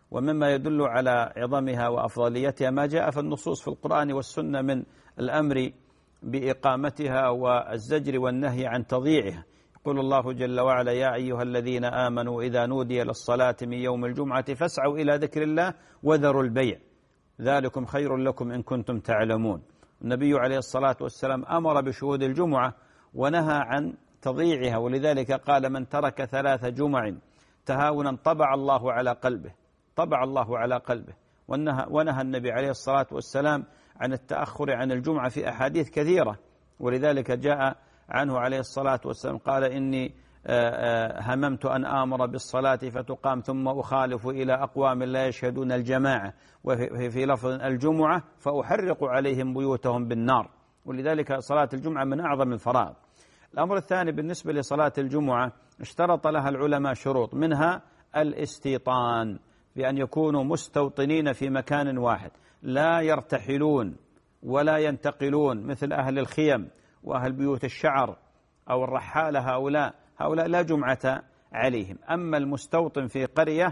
ومما يدل على عظمها وأفضليتها ما جاء في النصوص في القرآن والسنة من الأمر بإقامتها والزجر والنهي عن تضييعها. يقول الله جل وعلا: يا أيها الذين آمنوا إذا نودي للصلاة من يوم الجمعة فاسعوا إلى ذكر الله وذروا البيع ذلكم خير لكم إن كنتم تعلمون. النبي عليه الصلاة والسلام أمر بشهود الجمعة ونهى عن تضييعها، ولذلك قال: من ترك 3 جمع تهاونا طبع الله على قلبه، طبع الله على قلبه. ونهى النبي عليه الصلاة والسلام عن التأخر عن الجمعة في أحاديث كثيرة، ولذلك جاء عنه عليه الصلاة والسلام قال: إني هممت أن آمر بالصلاة فتقام ثم أخالف إلى أقوام لا يشهدون الجماعة، وفي لفظ الجمعة فأحرق عليهم بيوتهم بالنار. ولذلك صلاة الجمعة من أعظم الفرائض. الأمر الثاني بالنسبة لصلاة الجمعة اشترط لها العلماء شروط، منها الاستيطان، بأن يكونوا مستوطنين في مكان واحد، لا يرتحلون ولا ينتقلون مثل أهل الخيم وأهل بيوت الشعر أو الرحالة، هؤلاء لا جمعة عليهم. أما المستوطن في قرية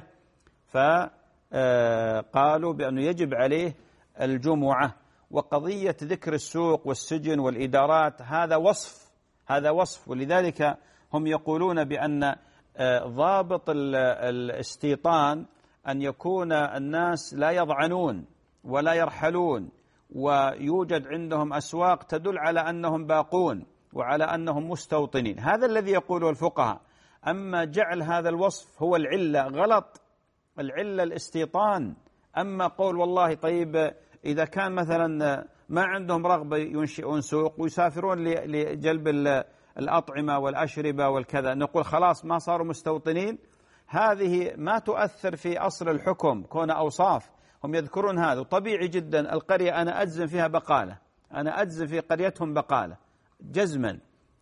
فقالوا بأنه يجب عليه الجمعة. وقضية ذكر السوق والسجن والإدارات هذا وصف، ولذلك هم يقولون بأن ضابط الاستيطان أن يكون الناس لا يضعنون ولا يرحلون، ويوجد عندهم أسواق تدل على أنهم باقون وعلى أنهم مستوطنين. هذا الذي يقوله الفقهاء. أما جعل هذا الوصف هو العلة غلط، العلة الاستيطان. أما قول والله طيب إذا كان مثلا ما عندهم رغبة ينشئون سوق ويسافرون لجلب الأطعمة والأشربة والكذا، نقول خلاص ما صاروا مستوطنين، هذه ما تؤثر في أصل الحكم كون أوصاف. هم يذكرون هذا، وطبيعي جدا القرية أنا أجزم فيها بقالة، أنا أجزم في قريتهم بقالة جزما،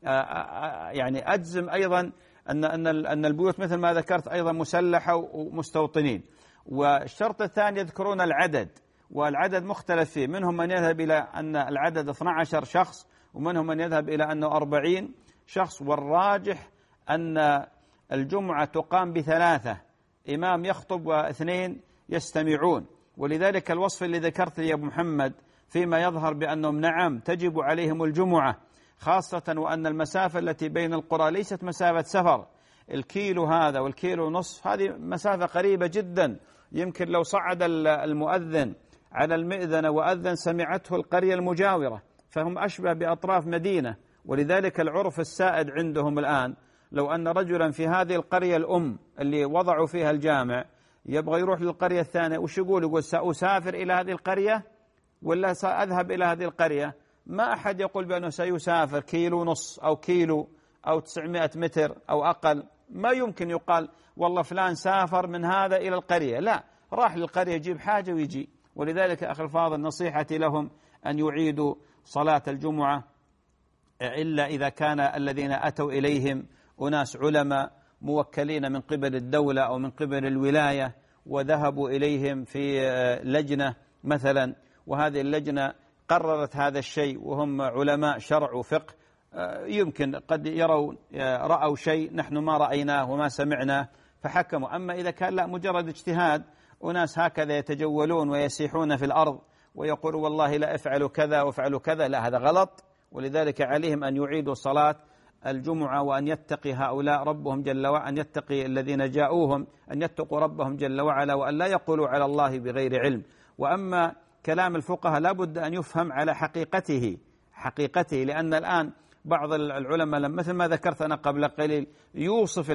يعني أجزم أيضا أن البيوت مثل ما ذكرت أيضا مسلحة ومستوطنين. والشرط الثاني يذكرون العدد، والعدد مختلف فيه، منهم من يذهب إلى أن العدد 12 شخص، ومنهم من يذهب إلى أنه 40 شخص. والراجح أن الجمعة تقام ب3، إمام يخطب و2 يستمعون. ولذلك الوصف اللي ذكرت يا أبو محمد فيما يظهر بأنهم نعم تجب عليهم الجمعة، خاصة وأن المسافة التي بين القرى ليست مسافة سفر، الكيلو هذا والكيلو نصف هذه مسافة قريبة جدا. يمكن لو صعد المؤذن على المئذنة وأذن سمعته القرية المجاورة، فهم أشبه بأطراف مدينة. ولذلك العرف السائد عندهم الآن لو أن رجلا في هذه القرية الأم اللي وضعوا فيها الجامع يبغى يروح للقرية الثانية، وش يقول سأسافر إلى هذه القرية ولا سأذهب إلى هذه القرية؟ ما أحد يقول بأنه سيسافر كيلو ونص أو كيلو أو 900 متر أو أقل. ما يمكن يقال والله فلان سافر من هذا إلى القرية، لا، راح للقرية يجيب حاجة ويجي. ولذلك أخي الفاضل نصيحتي لهم أن يعيدوا صلاة الجمعة، إلا إذا كان الذين أتوا إليهم أناس علماء موكلين من قبل الدولة أو من قبل الولاية، وذهبوا إليهم في لجنة مثلا، وهذه اللجنة قررت هذا الشيء وهم علماء شرع وفقه، يمكن قد رأوا شيء نحن ما رأيناه وما سمعناه فحكموا. أما إذا كان لا، مجرد اجتهاد، وناس هكذا يتجولون ويسيحون في الأرض ويقولوا والله لا افعلوا كذا وافعلوا كذا، لا، هذا غلط. ولذلك عليهم أن يعيدوا صلاة الجمعة، وأن يتقي هؤلاء ربهم جل وعلا، أن يتقي الذين جاءوهم أن يتقوا ربهم جل وعلا، وأن لا يقولوا على الله بغير علم. وأما كلام الفقهاء لا بد أن يفهم على حقيقته، لأن الآن بعض العلماء مثل ما ذكرت أنا قبل قليل يوصف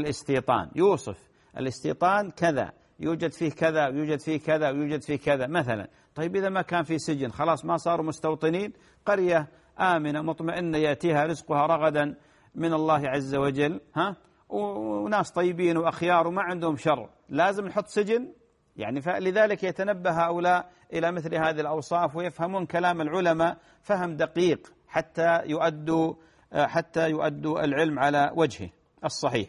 الاستيطان كذا، يوجد فيه كذا ويوجد فيه كذا ويوجد فيه كذا مثلا. طيب إذا ما كان في سجن خلاص ما صاروا مستوطنين، قرية آمنة مطمئنة يأتيها رزقها رغدا من الله عز وجل، وناس طيبين وأخيار وما عندهم شر، لازم نحط سجن؟ يعني فلذلك يتنبه هؤلاء إلى مثل هذه الأوصاف ويفهمون كلام العلماء فهم دقيق حتى يؤدوا العلم على وجهه الصحيح.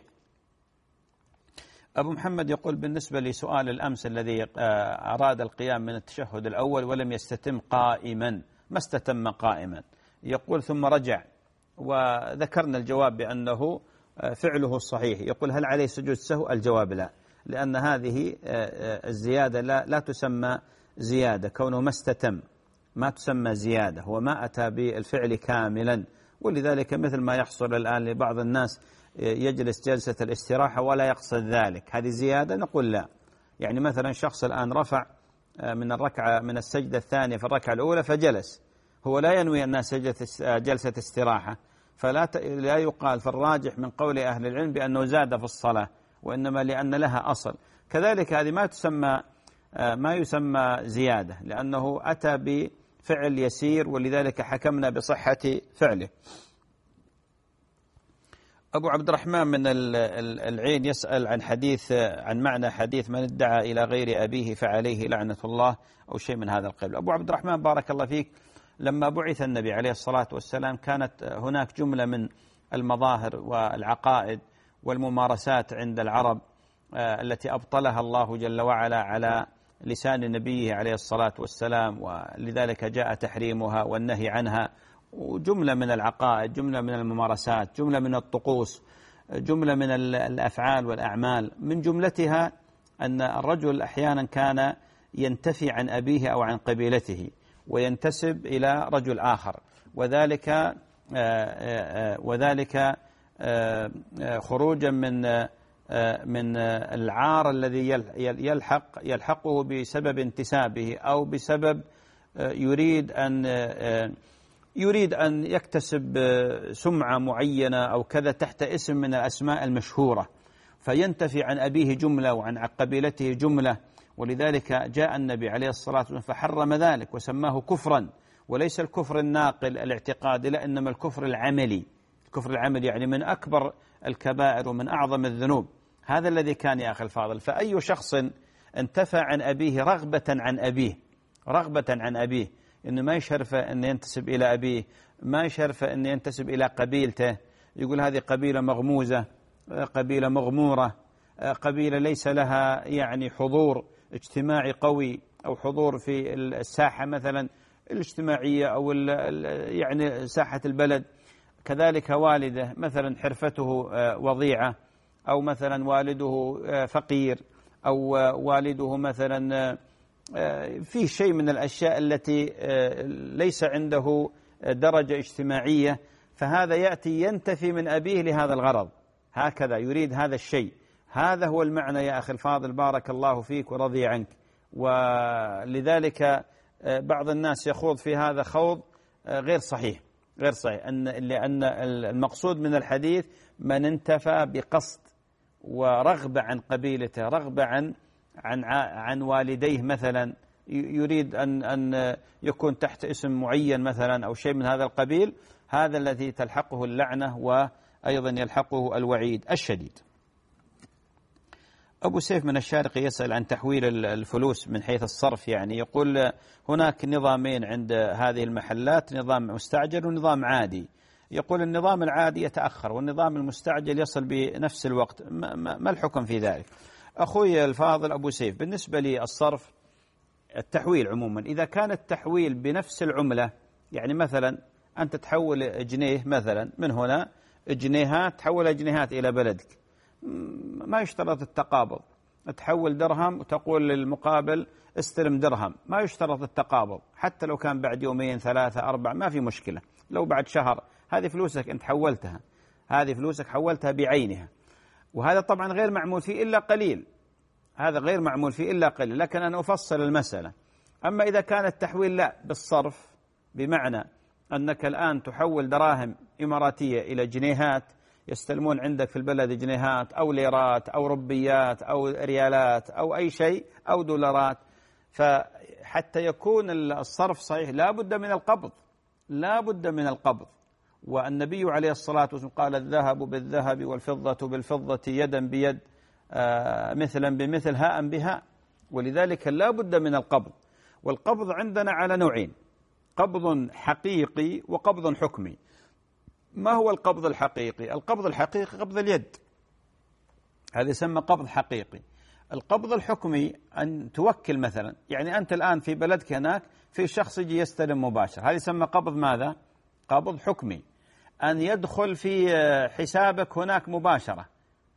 أبو محمد يقول بالنسبة لسؤال الأمس الذي أراد القيام من التشهد الأول ولم يستتم قائما، ما استتم قائما، يقول ثم رجع، وذكرنا الجواب بأنه فعله الصحيح. يقول هل عليه سجود سهو؟ الجواب لا، لأن هذه الزيادة لا تسمى زيادة، كونه ما استتم ما تسمى زيادة، هو ما أتى بالفعل كاملا. ولذلك مثل ما يحصل الآن لبعض الناس يجلس جلسة الاستراحة ولا يقصد ذلك، هذه زيادة؟ نقول لا. يعني مثلا شخص الآن رفع من السجدة الثانية في الركعة الأولى فجلس، هو لا ينوي أنها جلسة استراحة، لا يقال في الراجح من قول أهل العلم بأنه زاد في الصلاة، وإنما لأن لها أصل. كذلك هذه ما يسمى زيادة، لأنه أتى بفعل يسير، ولذلك حكمنا بصحة فعله. أبو عبد الرحمن من العين يسأل عن معنى حديث من ادعى إلى غير أبيه فعليه لعنة الله، أو شيء من هذا القبيل. أبو عبد الرحمن بارك الله فيك، لما بعث النبي عليه الصلاة والسلام كانت هناك جملة من المظاهر والعقائد والممارسات عند العرب التي أبطلها الله جل وعلا على لسان نبيه عليه الصلاة والسلام، ولذلك جاء تحريمها والنهي عنها. وجملة من العقائد، جملة من الممارسات، جملة من الطقوس، جملة من الأفعال والأعمال، من جملتها أن الرجل أحيانا كان ينتفي عن أبيه أو عن قبيلته وينتسب إلى رجل آخر، وذلك خروجا من العار الذي يلحقه بسبب انتسابه، أو بسبب يريد أن يكتسب سمعة معينة أو كذا تحت اسم من الأسماء المشهورة، فينتفي عن أبيه جملة وعن قبيلته جملة. ولذلك جاء النبي عليه الصلاة والسلام فحرم ذلك وسماه كفرا، وليس الكفر الناقل الاعتقادي، لا، إنما الكفر العملي. الكفر العملي يعني من أكبر الكبائر ومن أعظم الذنوب. هذا الذي كان يا أخي الفاضل. فأي شخص انتفى عن أبيه رغبة عن أبيه، إنه ما يشرف أن ينتسب إلى أبيه، ما يشرف أن ينتسب إلى قبيلته، يقول هذه قبيلة مغموزة، قبيلة مغمورة، قبيلة ليس لها يعني حضور اجتماعي قوي، أو حضور في الساحة مثلا الاجتماعية، أو يعني ساحة البلد. كذلك والده مثلا حرفته وضيعة، أو مثلا والده فقير، أو والده مثلا في شيء من الأشياء التي ليس عنده درجة اجتماعية، فهذا يأتي ينتفي من أبيه لهذا الغرض، هكذا يريد هذا الشيء. هذا هو المعنى يا أخي الفاضل، بارك الله فيك ورضي عنك. ولذلك بعض الناس يخوض في هذا خوض غير صحيح، لأن المقصود من الحديث من انتفى بقصد ورغبة عن قبيلته، رغبة عن والديه مثلا، يريد أن يكون تحت اسم معين مثلا أو شيء من هذا القبيل، هذا الذي تلحقه اللعنة وأيضا يلحقه الوعيد الشديد. أبو سيف من الشارقة يسأل عن تحويل الفلوس من حيث الصرف، يعني يقول هناك نظامين عند هذه المحلات، نظام مستعجل ونظام عادي. يقول النظام العادي يتأخر والنظام المستعجل يصل بنفس الوقت، ما الحكم في ذلك؟ أخوي الفاضل أبو سيف، بالنسبة للصرف التحويل عموما، إذا كان التحويل بنفس العملة، يعني مثلا أنت تحول جنيه مثلا من هنا جنيهات، تحول جنيهات إلى بلدك، ما يشترط التقابض. تحول درهم وتقول للمقابل استلم درهم، ما يشترط التقابض، حتى لو كان بعد يومين 3 4 ما في مشكلة. لو بعد شهر هذه فلوسك أنت حولتها، هذه فلوسك حولتها بعينها، وهذا طبعا غير معمول فيه إلا قليل، هذا غير معمول فيه إلا قليل، لكن أنا أفصل المسألة. أما إذا كان التحويل لا بالصرف، بمعنى أنك الآن تحول دراهم إماراتية إلى جنيهات، يستلمون عندك في البلد جنيهات أو ليرات أو ربيات أو ريالات أو أي شيء أو دولارات، فحتى يكون الصرف صحيح لا بد من القبض، لا بد من القبض. والنبي عليه الصلاة والسلام قال الذهب بالذهب والفضة بالفضة يدا بيد مثلا بمثل هاء بهاء، ولذلك لا بد من القبض. والقبض عندنا على نوعين، قبض حقيقي وقبض حكمي. ما هو القبض الحقيقي؟ القبض الحقيقي قبض اليد، هذا يسمى قبض حقيقي. القبض الحكمي أن توكل مثلا، يعني أنت الآن في بلدك هناك في شخص يجي يستلم مباشر، هذا يسمى قبض ماذا؟ قبض حكمي. أن يدخل في حسابك هناك مباشرة،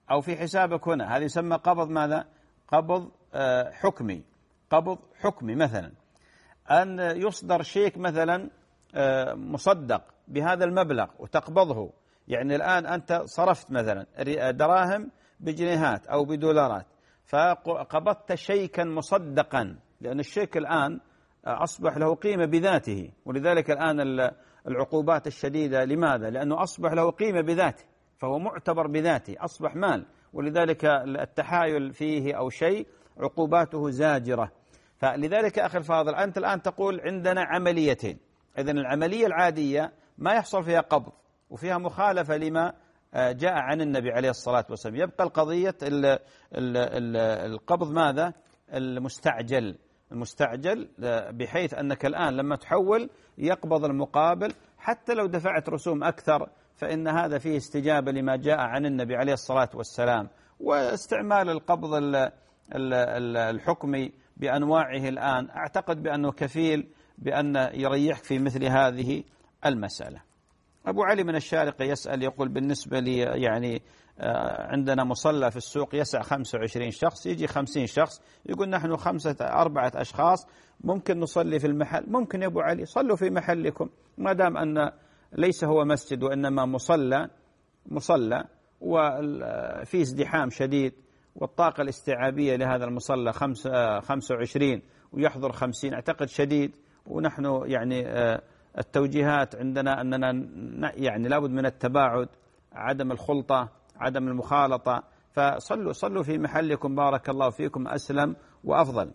أو في حسابك هنا، هذا يسمى قبض ماذا؟ قبض حكمي. قبض حكمي مثلا أن يصدر شيك مثلا مصدق بهذا المبلغ وتقبضه، يعني الآن أنت صرفت مثلا دراهم بجنيهات أو بدولارات، فقبضت شيكا مصدقا، لأن الشيك الآن أصبح له قيمة بذاته، ولذلك الآن العقوبات الشديدة لماذا؟ لأنه أصبح له قيمة بذاته، فهو معتبر بذاته، أصبح مال، ولذلك التحايل فيه أو شيء عقوباته زاجرة. فلذلك أخي الفاضل أنت الآن تقول عندنا عمليتين، إذن العملية العادية ما يحصل فيها قبض وفيها مخالفة لما جاء عن النبي عليه الصلاة والسلام، يبقى القضية القبض ماذا؟ المستعجل بحيث أنك الآن لما تحول يقبض المقابل حتى لو دفعت رسوم أكثر، فإن هذا فيه استجابة لما جاء عن النبي عليه الصلاة والسلام. واستعمال القبض الحكمي بأنواعه الآن أعتقد بأنه كفيل بأن يريحك في مثل هذه المسألة. أبو علي من الشارقة يسأل يقول بالنسبة لي يعني عندنا مصلى في السوق يسع 25 شخص، يجي 50 شخص، يقول نحن 4 أشخاص ممكن نصلي في المحل. ممكن يا أبو علي صلوا في محلكم، ما دام أن ليس هو مسجد وإنما مصلى وفي ازدحام شديد والطاقة الاستيعابية لهذا المصلى 25 ويحضر 50 أعتقد شديد، ونحن يعني التوجيهات عندنا أننا يعني لابد من التباعد، عدم الخلطة، عدم المخالطة، فصلوا في محلكم بارك الله فيكم، أسلم وأفضل.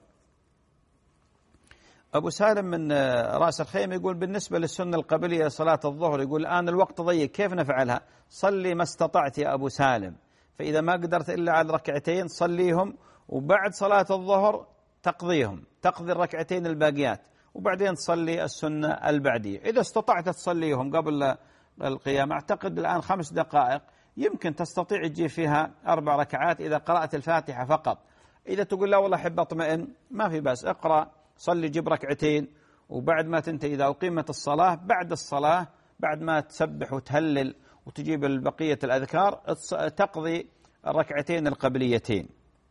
أبو سالم من رأس الخيم يقول بالنسبة للسنة القبلية صلاة الظهر، يقول الآن الوقت ضيق كيف نفعلها؟ صلي ما استطعت يا أبو سالم، فإذا ما قدرت إلا على ركعتين صليهم، وبعد صلاة الظهر تقضي الركعتين الباقيات، وبعدين تصلي السنة البعدية. إذا استطعت تصليهم قبل القيام أعتقد الآن 5 دقائق يمكن تستطيع تجي فيها 4 ركعات إذا قرأت الفاتحة فقط. إذا تقول لا والله أحب أطمئن ما في بأس، اقرأ صلي جيب ركعتين، وبعد ما تنتهي إذا أقيمت الصلاة بعد الصلاة بعد ما تسبح وتهلل وتجيب البقية الأذكار تقضي الركعتين القبليتين.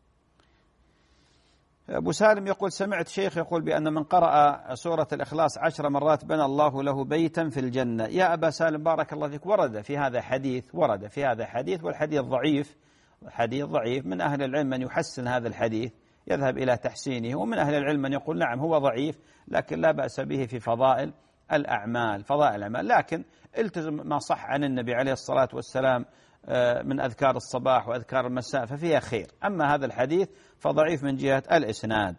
أبو سالم يقول سمعت شيخ يقول بأن من قرأ سورة الإخلاص 10 مرات بنى الله له بيتا في الجنة. يا أبا سالم بارك الله فيك، ورد في هذا حديث والحديث ضعيف. من أهل العلم من يحسن هذا الحديث يذهب إلى تحسينه، ومن أهل العلم من يقول نعم هو ضعيف لكن لا بأس به في فضائل الأعمال، لكن التزم ما صح عن النبي عليه الصلاة والسلام من أذكار الصباح وأذكار المساء ففيها خير. أما هذا الحديث فضعيف من جهة الإسناد.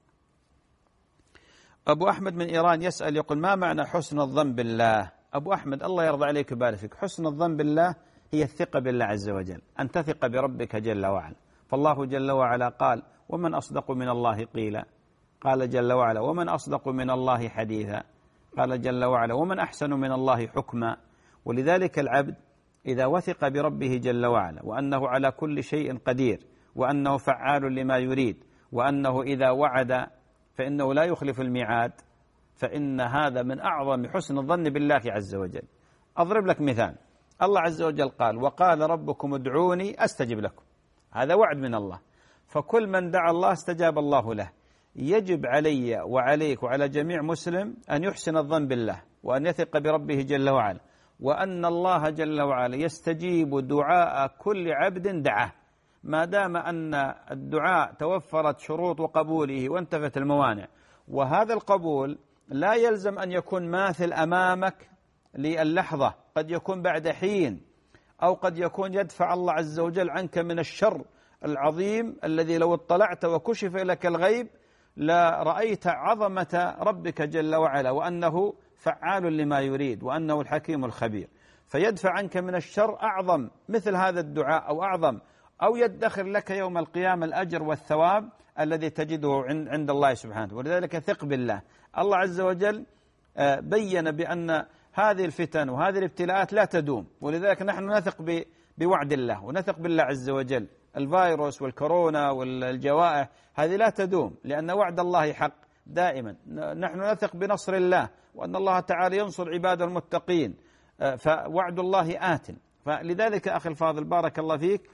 أبو أحمد من إيران يسأل يقول ما معنى حسن الظن بالله؟ أبو أحمد الله يرضى عليك ويبارك فيك، حسن الظن بالله هي الثقة بالله عز وجل، أن تثق بربك جل وعلا. فالله جل وعلا قال ومن أصدق من الله قيلا، قال جل وعلا ومن أصدق من الله حديثا، قال جل وعلا ومن أحسن من الله حكما. ولذلك العبد إذا وثق بربه جل وعلا وأنه على كل شيء قدير، وأنه فعال لما يريد، وأنه إذا وعد فإنه لا يخلف الميعاد، فإن هذا من أعظم حسن الظن بالله عز وجل. أضرب لك مثال، الله عز وجل قال وقال ربكم ادعوني أستجب لكم، هذا وعد من الله، فكل من دعا الله استجاب الله له. يجب علي وعليك وعلى جميع مسلم أن يحسن الظن بالله وأن يثق بربه جل وعلا، وأن الله جل وعلا يستجيب دعاء كل عبد دعاه، ما دام أن الدعاء توفرت شروط قبوله وانتفت الموانع. وهذا القبول لا يلزم أن يكون ماثل أمامك للحظة، قد يكون بعد حين، أو قد يكون يدفع الله عز وجل عنك من الشر العظيم الذي لو اطلعت وكشف لك الغيب لرأيت عظمة ربك جل وعلا، وأنه فعال لما يريد، وأنه الحكيم الخبير، فيدفع عنك من الشر أعظم مثل هذا الدعاء أو أعظم، أو يدخر لك يوم القيامة الأجر والثواب الذي تجده عند الله سبحانه. ولذلك ثق بالله. الله عز وجل بين بأن هذه الفتن وهذه الابتلاءات لا تدوم، ولذلك نحن نثق بوعد الله ونثق بالله عز وجل. الفيروس والكورونا والجوائح هذه لا تدوم، لأن وعد الله حق دائما. نحن نثق بنصر الله، وأن الله تعالى ينصر عباده المتقين، فوعد الله آت. فلذلك أخي الفاضل بارك الله فيك،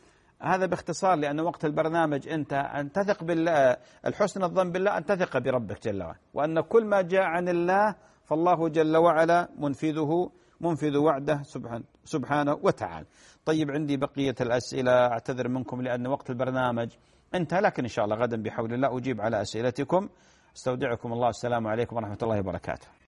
هذا باختصار، لأن وقت البرنامج أنت أن تثق بالله، الحسن الظن بالله أن تثق بربك جل وعلا، وأن كل ما جاء عن الله فالله جل وعلا منفذ وعده سبحانه وتعالى. طيب عندي بقية الأسئلة، أعتذر منكم لأن وقت البرنامج انتهى، لكن إن شاء الله غدا بحول الله أجيب على أسئلتكم. استودعكم الله، السلام عليكم ورحمة الله وبركاته.